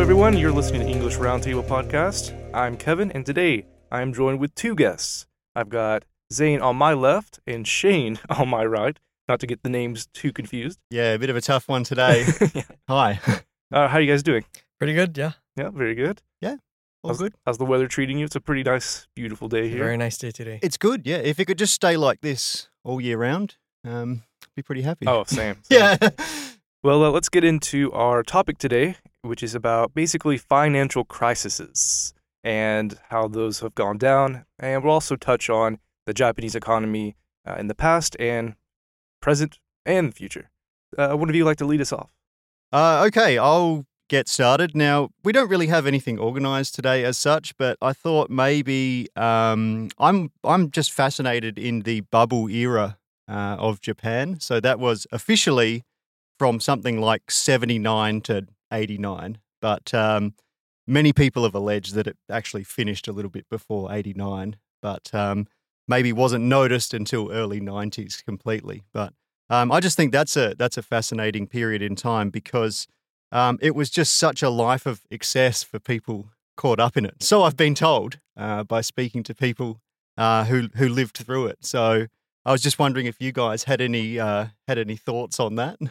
everyone. You're listening to English Roundtable Podcast. I'm Kevin, and today I am joined with two guests. I've got Zane on my left and Shane on my right, not to get the names too confused. Yeah, a bit of a tough one today. Yeah. Hi. How are you guys doing? Pretty good, yeah. Yeah, very good. All good. How's the weather treating you? It's a pretty nice, beautiful day here. Very nice day today. It's good, yeah. If it could just stay like this all year round, I'd be pretty happy. Oh, same. yeah. Well, let's get into our topic today, which is about basically financial crises and how those have gone down. And we'll also touch on the Japanese economy in the past and present and the future. One of you like to lead us off? Okay, I'll get started. Now, we don't really have anything organized today as such, but I thought maybe I'm just fascinated in the bubble era of Japan. So that was officially from something like 79 to 89, but many people have alleged that it actually finished a little bit before 89, but maybe wasn't noticed until early 90s completely. But I just think that's a fascinating period in time because it was just such a life of excess for people caught up in it. So I've been told by speaking to people who lived through it. So I was just wondering if you guys had any thoughts on that.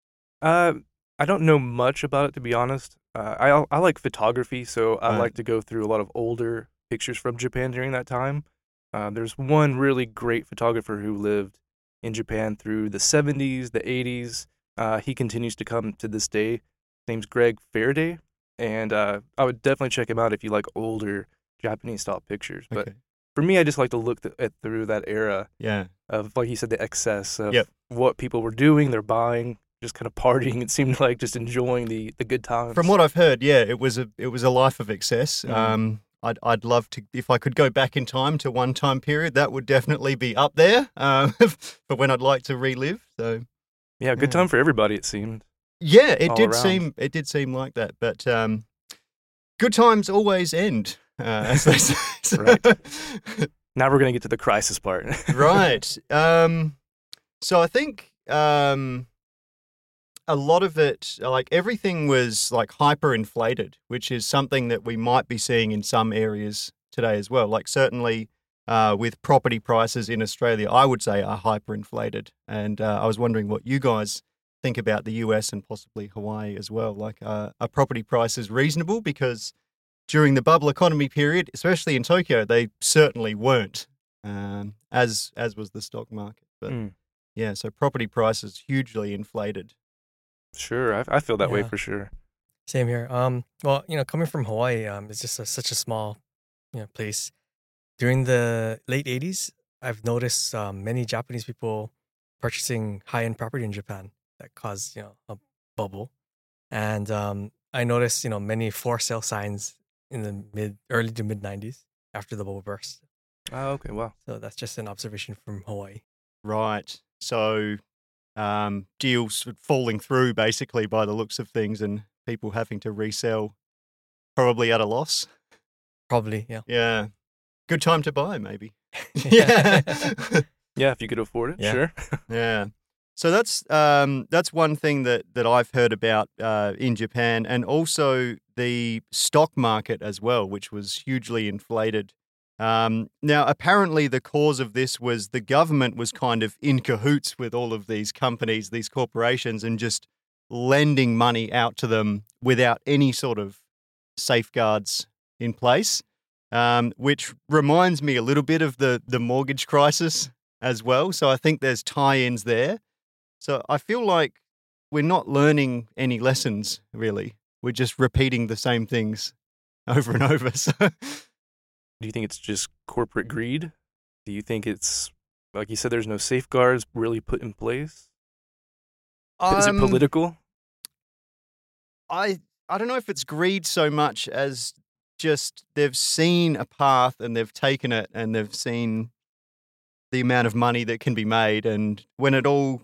I don't know much about it, to be honest. I like photography, so I like to go through a lot of older pictures from Japan during that time. There's one really great photographer who lived in Japan through the 70s, the 80s. He continues to come to this day. His name's Greg Faraday, and I would definitely check him out if you like older Japanese-style pictures. But Okay. for me, I just like to look through that era Yeah. of, like you said, the excess of Yep. what people were doing, they're buying, just kind of partying. It seemed like just enjoying the good times. From what I've heard, yeah, it was a life of excess. Mm. I'd love to, if I could go back in time to one time period, that would definitely be up there for when I'd like to relive. So Yeah, good Yeah. time for everybody, it seemed. yeah, All around. it did seem like that. But good times always end, as they say. So- Right. Now we're going to get to the crisis part. right. So I think a lot of it, like everything was like hyperinflated, which is something that we might be seeing in some areas today as well. Like certainly with property prices in Australia, I would say are hyperinflated. And I was wondering what you guys think about the US and possibly Hawaii as well. Like are property prices reasonable? Because during the bubble economy period, especially in Tokyo, they certainly weren't, as was the stock market. But Mm. yeah, so property prices hugely inflated. Sure, I feel that way Yeah. for sure. Same here. Well, coming from Hawaii, it's just such a small, place. During the late 80s, I've noticed many Japanese people purchasing high-end property in Japan that caused, a bubble. And I noticed, many for sale signs in the early to mid 90s after the bubble burst. Oh, okay, wow. So that's just an observation from Hawaii. Right. So deals falling through basically by the looks of things and people having to resell probably at a loss. Probably, yeah. Yeah. Good time to buy, maybe. yeah. Yeah, if you could afford it, Yeah. sure. Yeah. So that's one thing that I've heard about in Japan, and also the stock market as well, which was hugely inflated. Now, apparently, the cause of this was the government was kind of in cahoots with all of these companies, these corporations, and just lending money out to them without any sort of safeguards in place, which reminds me a little bit of the mortgage crisis as well. So I think there's tie-ins there. So I feel like we're not learning any lessons, really. We're just repeating the same things over and over. So Do you think it's just corporate greed? Do you think it's, like you said, there's no safeguards really put in place? Is it political? I don't know if it's greed so much as just they've seen a path and they've taken it and they've seen the amount of money that can be made. And when it all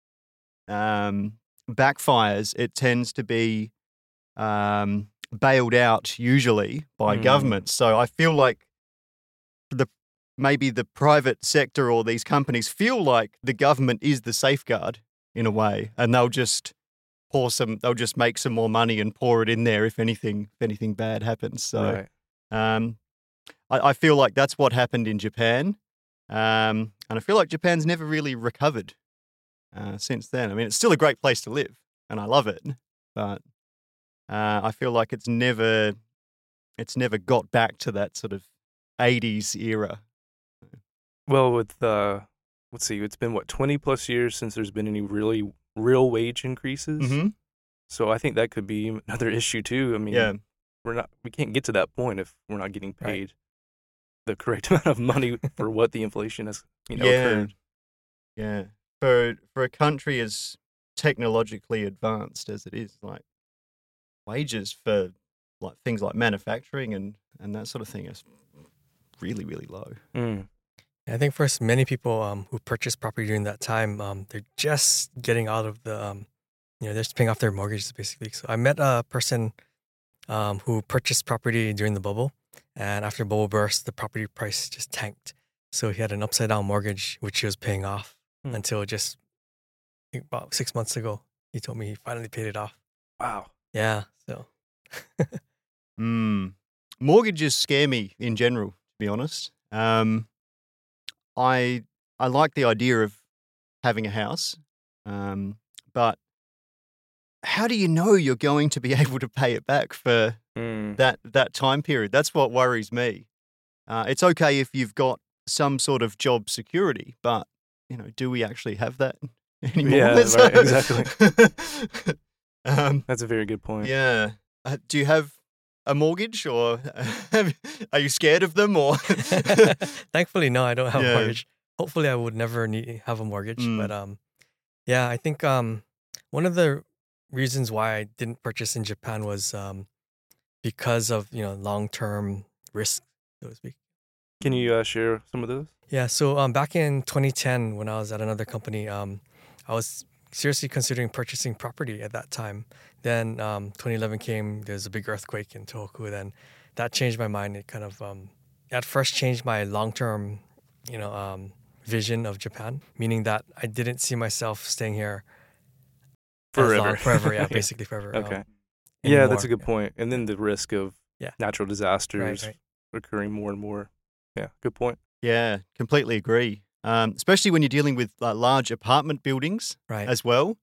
backfires, it tends to be bailed out usually by governments. So I feel like maybe the private sector or these companies feel like the government is the safeguard in a way, and they'll just they'll just make some more money and pour it in there if anything bad happens. So Right. I feel like that's what happened in Japan. And I feel like Japan's never really recovered since then. I mean, it's still a great place to live and I love it, but I feel like it's never got back to that sort of 80s era. Well, with let's see, it's been 20 plus years since there's been any really real wage increases. Mm-hmm. So I think that could be another issue too. I mean, we can't get to that point if we're not getting paid the correct amount of money for what the inflation has, occurred. Yeah. For a country as technologically advanced as it is, like wages for like things like manufacturing and that sort of thing is really, really low. Mm. I think for many people who purchased property during that time, they're just getting out of the, they're just paying off their mortgages basically. So I met a person who purchased property during the bubble, and after the bubble burst, the property price just tanked. So he had an upside down mortgage, which he was paying off until just about 6 months ago. He told me he finally paid it off. Wow. Yeah. So. Mortgages scare me in general, to be honest. I like the idea of having a house, but how do you know you're going to be able to pay it back for that time period? That's what worries me. It's okay if you've got some sort of job security, but do we actually have that anymore? Yeah, right, exactly. That's a very good point. Yeah. Do you have a mortgage, or are you scared of them? Or Thankfully, no, I don't have a mortgage. Hopefully, I would never have a mortgage. But yeah, I think one of the reasons why I didn't purchase in Japan was because of long-term risk, so to speak. Can you share some of those? Yeah. So back in 2010, when I was at another company, I was seriously considering purchasing property at that time. Then 2011 came, there's a big earthquake in Tohoku. Then that changed my mind. It kind of at first changed my long-term, vision of Japan, meaning that I didn't see myself staying here forever. Yeah, basically forever. Okay. Yeah, that's a good point. And then the risk of natural disasters occurring more and more. Yeah, good point. Yeah, completely agree. Especially when you're dealing with large apartment buildings as well.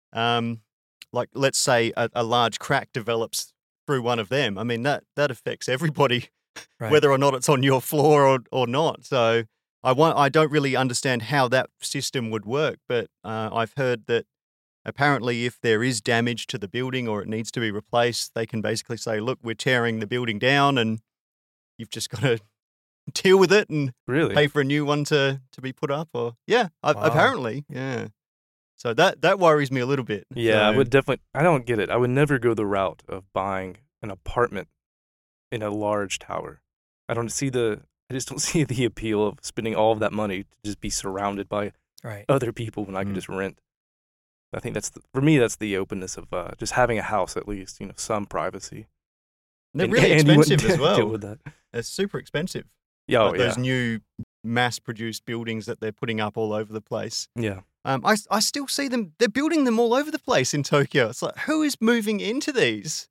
Like, let's say a large crack develops through one of them. I mean, that affects everybody, whether or not it's on your floor or not. So I don't really understand how that system would work, but I've heard that apparently if there is damage to the building or it needs to be replaced, they can basically say, look, we're tearing the building down and you've just got to deal with it and pay for a new one to be put up. Or apparently, yeah. So that worries me a little bit. Yeah, I would definitely. I don't get it. I would never go the route of buying an apartment in a large tower. I just don't see the appeal of spending all of that money to just be surrounded by other people when I can just rent. I think for me that's the openness of just having a house, at least, some privacy. They're really expensive as well. Deal with that. They're super expensive. Yeah, those new mass-produced buildings that they're putting up all over the place. Yeah. I still see them. They're building them all over the place in Tokyo. It's like, who is moving into these?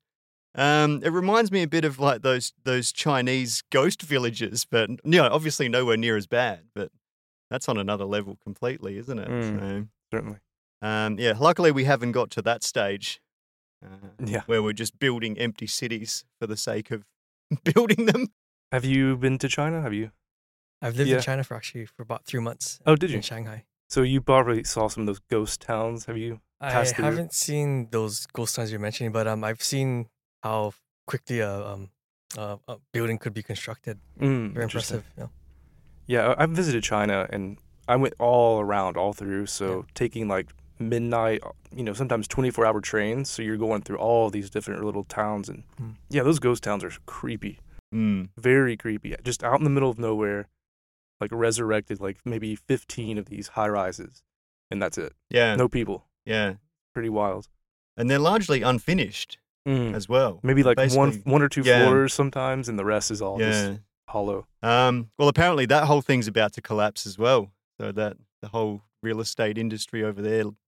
It reminds me a bit of like those Chinese ghost villages, but obviously nowhere near as bad. But that's on another level completely, isn't it? So, certainly. Luckily we haven't got to that stage. Where we're just building empty cities for the sake of building them. Have you been to China? Have you? I've lived in China for about 3 months. Oh, did you? In Shanghai. So you probably saw some of those ghost towns. Have you passed through? I haven't seen those ghost towns you're mentioning, but I've seen how quickly a building could be constructed. Very impressive. Yeah, I've visited China and I went all around, all through. So taking like midnight, sometimes 24-hour trains. So you're going through all these different little towns. And those ghost towns are creepy. Very creepy. Just out in the middle of nowhere, like resurrected, like maybe 15 of these high rises. And that's it. Yeah. No people. Yeah. Pretty wild. And they're largely unfinished as well. Maybe like one or two floors sometimes, and the rest is all just hollow. Well, apparently that whole thing's about to collapse as well. So that the whole real estate industry over there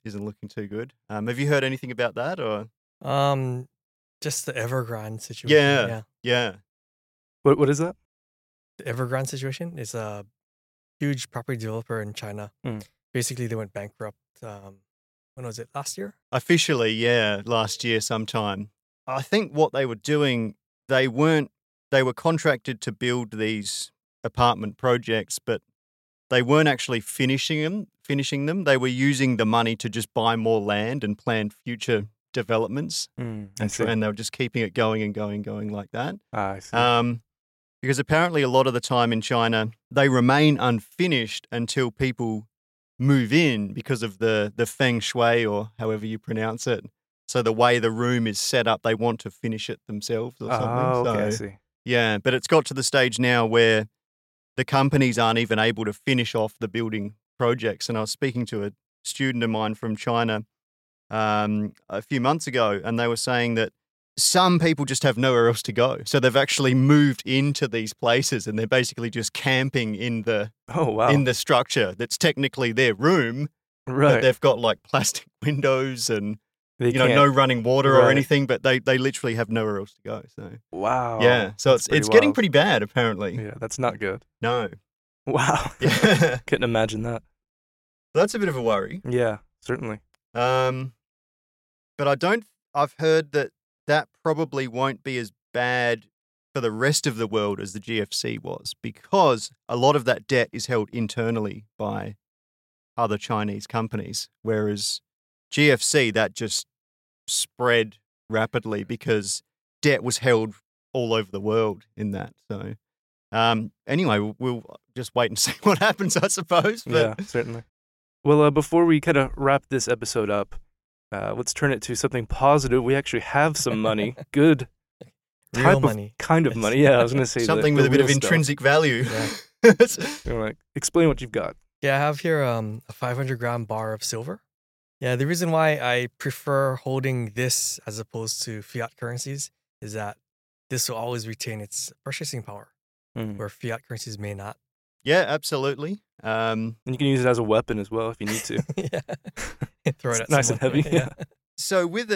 isn't looking too good. Have you heard anything about that or? Just the Evergrande situation. Yeah. What is that? The Evergrande situation is a huge property developer in China. Basically, they went bankrupt. When was it? Last year? Officially, yeah, last year sometime. I think what they were doing, they were contracted to build these apartment projects, but they weren't actually finishing them. They were using the money to just buy more land and plan future developments. And they were just keeping it going and going like that. I see. Because apparently a lot of the time in China, they remain unfinished until people move in because of the feng shui or however you pronounce it. So the way the room is set up, they want to finish it themselves or something. Oh, okay, I so, see. yeah, but it's got to the stage now where the companies aren't even able to finish off the building projects. And I was speaking to a student of mine from China a few months ago, and they were saying that some people just have nowhere else to go. So they've actually moved into these places and they're basically just camping in the in the structure that's technically their room. Right. But they've got like plastic windows and They no running water or Right. anything, but they literally have nowhere else to go. So Wow. yeah. So That's it's pretty getting wild. pretty bad apparently. Yeah, that's not good. No. Wow. Yeah. Couldn't imagine that. That's a bit of a worry. Yeah, certainly. But I've heard that probably won't be as bad for the rest of the world as the GFC was, because a lot of that debt is held internally by other Chinese companies, whereas GFC, that just spread rapidly because debt was held all over the world in that. So anyway, we'll just wait and see what happens, I suppose. But Yeah, certainly. Well, before we kind of wrap this episode up, let's turn it to something positive. We actually have some money, good Real type money. of kind of money. Yeah, I was going to say something the with a bit of real stuff. intrinsic value. Yeah. Like, explain what you've got. Yeah, I have here a 500-gram bar of silver. Yeah, the reason why I prefer holding this as opposed to fiat currencies is that this will always retain its purchasing power, where fiat currencies may not. Yeah, absolutely. And you can use it as a weapon as well if you need to. Yeah. Throw it It's at nice and someone. heavy. Yeah. So with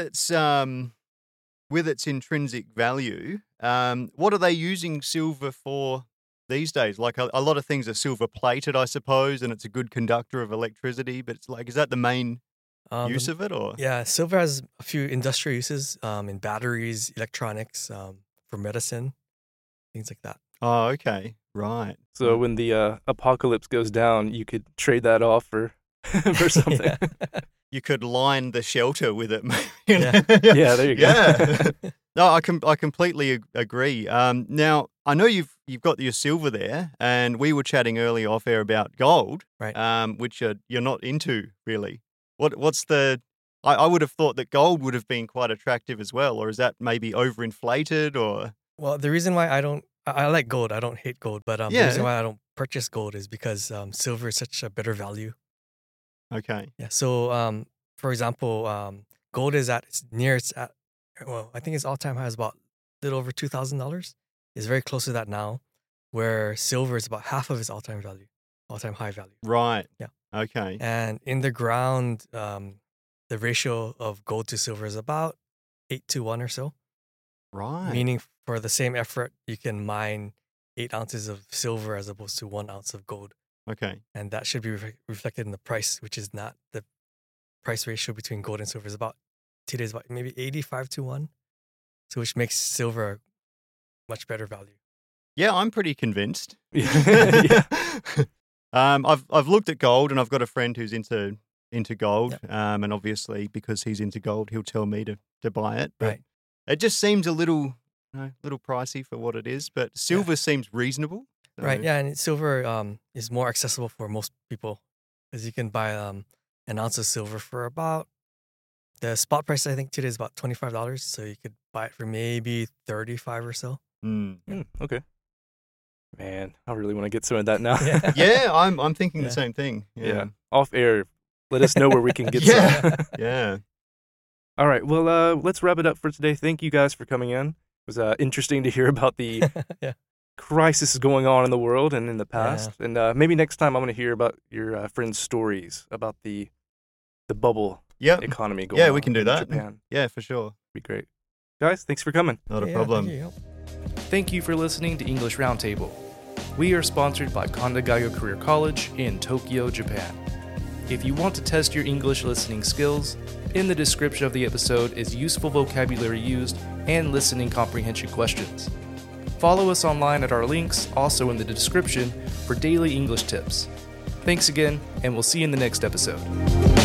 its intrinsic value, what are they using silver for these days? Like a lot of things are silver plated, I suppose, and it's a good conductor of electricity. But it's like, is that the main use of it, or? Yeah, silver has a few industrial uses in batteries, electronics, for medicine, things like that. Oh, okay, right. So when the apocalypse goes down, you could trade that off for for something. Yeah. You could line the shelter with it. Yeah. Yeah, there you go. Yeah. No, I completely agree. Now I know you've got your silver there, and we were chatting earlier off air about gold, Right. which you're not into really. What's the? I would have thought that gold would have been quite attractive as well, or is that maybe overinflated? Or Well, the reason why I like gold, I don't hate gold, but the Yeah. reason why I don't purchase gold is because silver is such a better value. okay, Yeah. So, for example, gold is at I think its all-time high is about a little over $2,000. It's very close to that now, where silver is about half of its all-time high value. right, Yeah. okay, And in the ground, the ratio of gold to silver is about 8-1 or so. right, Meaning, for the same effort, you can mine 8 ounces of silver as opposed to 1 ounce of gold. okay, And that should be reflected in the price, which is not the price ratio between gold and silver. Is about today's about maybe 85-1, so which makes silver a much better value. yeah. I'm pretty convinced. Yeah. I've looked at gold, and I've got a friend who's into gold, and obviously because he's into gold, he'll tell me to buy it. But Right. it just seems a little pricey for what it is. But silver seems reasonable. So- Right. Yeah, and silver is more accessible for most people, because you can buy an ounce of silver for about the spot price. I think today is about $25, so you could buy it for maybe 35 or so. Mm. Okay. Man, I really want to get some of that now. Yeah. Yeah, I'm thinking the Yeah. same thing. Yeah. Off air, let us know where we can get some. Yeah. Yeah. All right. Well, let's wrap it up for today. Thank you guys for coming in. It was interesting to hear about the Yeah. crisis going on in the world and in the past. And maybe next time I'm going to hear about your friends' stories about the the bubble Yep. economy going Yeah, on we can do in that. Japan. Yeah, for sure. Be great. Guys, thanks for coming. Not a Yeah, problem. thank you. Thank you for listening to English Roundtable. We are sponsored by Kondagayo Career College in Tokyo, Japan. If you want to test your English listening skills, in the description of the episode is useful vocabulary used and listening comprehension questions. Follow us online at our links, also in the description, for daily English tips. Thanks again, and we'll see you in the next episode.